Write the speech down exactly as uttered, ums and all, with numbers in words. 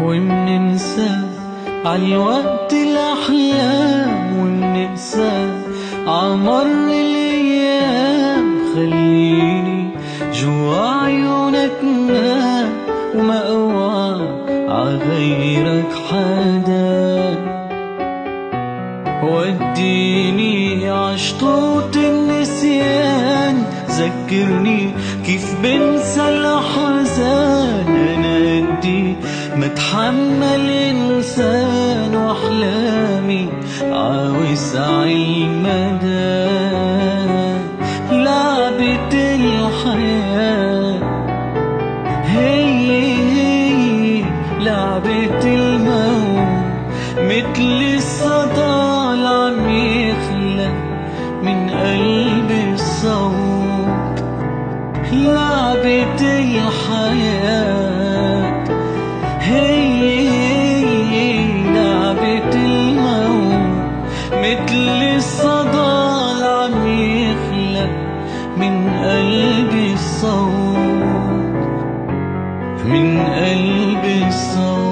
ومننسى عالوقت الأحلام، ومننسى عمر الأيام. خليني جوا عيونك نام، وما أوعى عغيرك حدا. وديني عشطوط النسيان، ذكرني كيف بنسى الأحزان. أنا قدي ما اتحمل إنسان، وأحلامي عاوسع المدى. لعبة الحياة هي هي لعبة الموت، مثل الصدى اللي عم يخلق من قلب الصوت. لعبة الحياة هي هي لعبة الموت، مثل الصدى اللي عم يخلق من قلب الصوت، من قلب الصوت.